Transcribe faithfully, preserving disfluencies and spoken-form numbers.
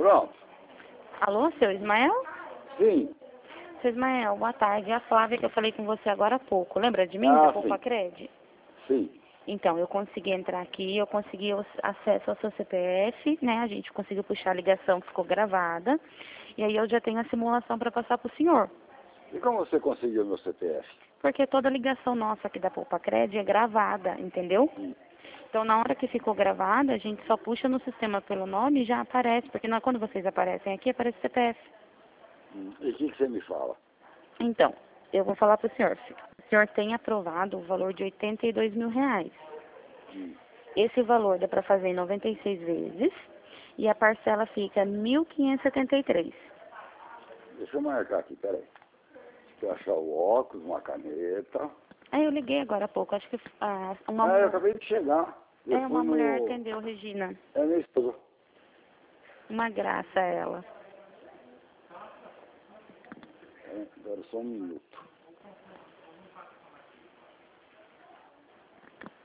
Pronto. Alô, seu Ismael? Sim. Seu Ismael, boa tarde. É a Flávia que eu falei com você agora há pouco. Lembra de mim, Ah, da sim. Poupa Cred? Sim. Então, eu consegui entrar aqui, eu consegui o acesso ao seu C P F, né? A gente conseguiu puxar a ligação que ficou gravada. E aí eu já tenho a simulação para passar para o senhor. E como você conseguiu meu C P F? Porque toda ligação nossa aqui da Poupa Cred é gravada, entendeu? Hum. Então, na hora que ficou gravada, a gente só puxa no sistema pelo nome e já aparece. Porque na- quando vocês aparecem aqui, aparece o C P F. Hum. E o que, que você me fala? Então, eu vou falar para o senhor. O senhor tem aprovado o valor de oitenta e dois mil reais. Hum. Esse valor dá para fazer em noventa e seis vezes e a parcela fica mil quinhentos e setenta e três. Deixa eu marcar aqui, peraí. Deixa eu achar o óculos, uma caneta. Aí eu liguei agora há pouco, acho que ah, uma, Ah, eu mu- acabei de chegar. Eu é, fui uma mulher no... atendeu, Regina. É minha esposa. Uma graça ela. É, agora só um minuto.